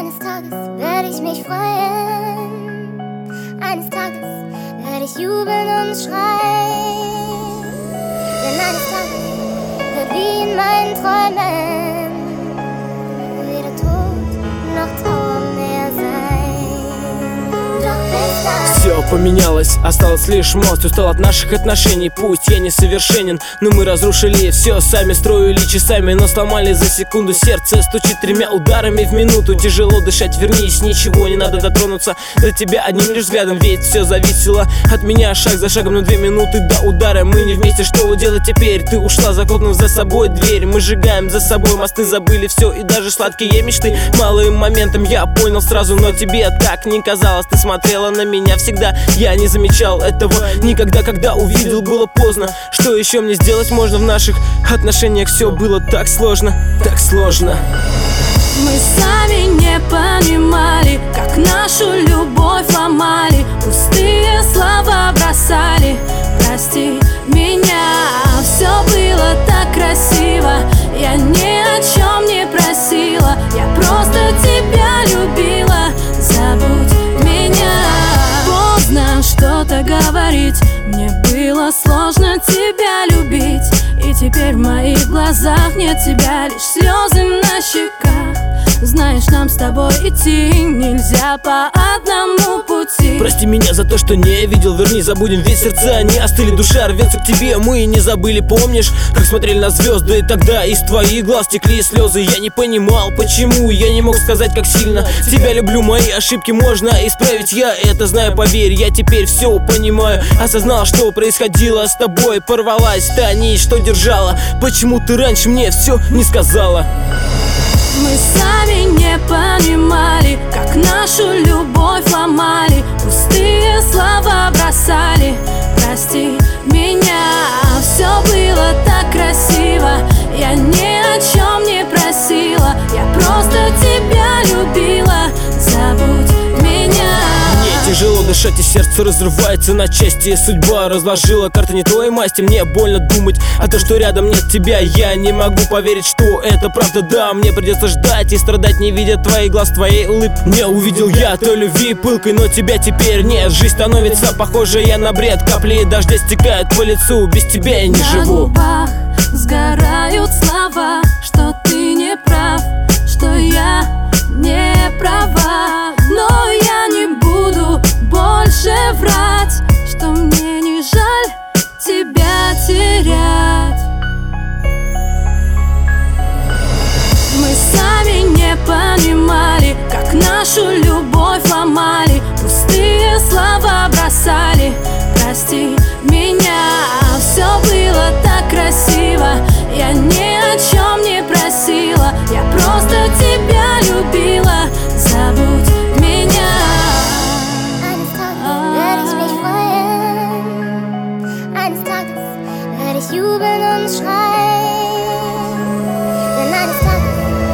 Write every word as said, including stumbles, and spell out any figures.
Eines Tages werde ich mich freuen, eines Tages werde ich jubeln und schreien, denn eines Tages wird wie in meinen Träumen weder Tod noch Trauer mehr sein. Doch bis dann все поменялось, осталось лишь мост. Устал от наших отношений, пусть я несовершенен, но мы разрушили все сами, строили часами, но сломали за секунду. Сердце стучит тремя ударами в минуту. Тяжело дышать, вернись, ничего не надо дотронуться до тебя одним лишь взглядом, ведь все зависело от меня. Шаг за шагом, на две минуты до удара. Мы не вместе, что делать теперь? Ты ушла, захлопнув за собой дверь. Мы сжигаем за собой мосты, забыли все и даже сладкие мечты. Малым моментом я понял сразу, но тебе так не казалось. Ты смотрела на меня всегда, я не замечал этого никогда. Когда увидел, было поздно. Что еще мне сделать можно? В наших отношениях все было так сложно, так сложно. Мы сами не понимали, как нашу любовь ломали, пустые слова бросали. Прости меня, все было так красиво. Я ни о чем не просила, я просто тебя любила. Забудь меня. Поздно что-то говорить, мне было сложно тебя любить. И теперь в моих глазах нет тебя, лишь слезы на щеках. Знаешь, нам с тобой идти нельзя по одному пути. Прости меня за то, что не видел, верни, забудем, ведь сердца не остыли, душа рвется к тебе, мы не забыли. Помнишь, как смотрели на звезды, и тогда из твоих глаз текли слезы. Я не понимал, почему, я не мог сказать, как сильно тебя люблю. Мои ошибки можно исправить, я это знаю, поверь. Я теперь все понимаю, осознал, что происходило с тобой. Порвалась та нить, что держала, почему ты раньше мне все не сказала? Мы сами не понимали, как нашу любовь ломали, пустые слова бросали. Прости меня, все было так красиво. Я ни о чем не просила, я просто тебя любила. Забудь меня. Тяжело дышать, и сердце разрывается на части. Судьба разложила карты не той масти. Мне больно думать, а то, что рядом нет тебя. Я не могу поверить, что это правда. Да, мне придется ждать и страдать, не видя твоих глаз, твоей улыбки. Не увидел я той любви пылкой, но тебя теперь нет. Жизнь становится похожа я на бред. Капли дождя стекают по лицу, без тебя я не живу. На губах сгорают слова, что ты не прав, что я не права. Но я не буду больше врать, что мне не жаль тебя терять. Мы сами не понимали, как нашу любовь ломали, пустые слова бросали. Прости меня, все было так красиво. Я ни о чем не просила, я просто тебя любила.